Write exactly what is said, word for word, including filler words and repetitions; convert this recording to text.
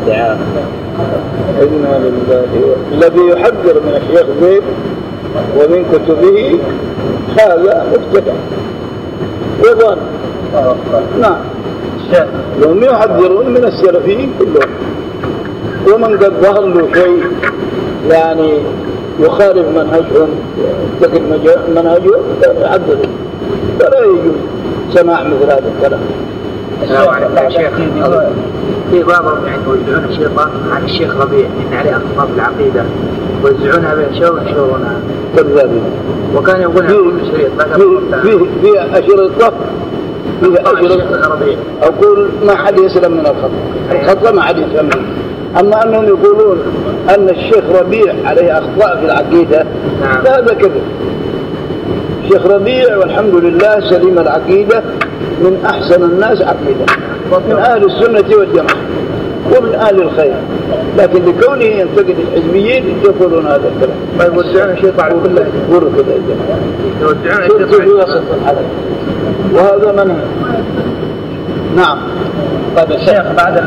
الادعاء. إنا لله. الذي يحذر من الشيخ زيد ومن كتبه هذا مبتدع وضال. نعم. هم يحذرون من السلفيين كلهم، ومن قد ظهر له شيء يعني يخالف منهجهم يتقد منهجهم يحذرون، فلا يجوز سماع مثل هذا الكلام. السلام عليكم يا شيخ. في بعضهم يعني يوزعون الشيطان عن الشيخ ربيع إن عليه أخطاء في العقيدة ويوزعونها بين شو وشورنا كذابين. وكان يقول كل شريط فيه فيه أشرطة فيه أشرطة أقول ما حد يسلم من الخطأ، الخطأ ما حد يسلم. أما أنهم يقولون أن الشيخ ربيع عليه أخطاء في العقيدة فهذا كذب. الشيخ ربيع والحمد لله سليم العقيدة، من أحسن الناس عقيدة، من أهل السنة والجماعة ومن أهل الخير، لكن لكونه ينتقد الحزبيين يقولون هذا الكلام. ما يوزعون الشيطان على كله، يقولوا كذا الجماعة يوزعون الشيطان في وسط الحلقة، وهذا منهج. نعم. طيب الشيخ بعد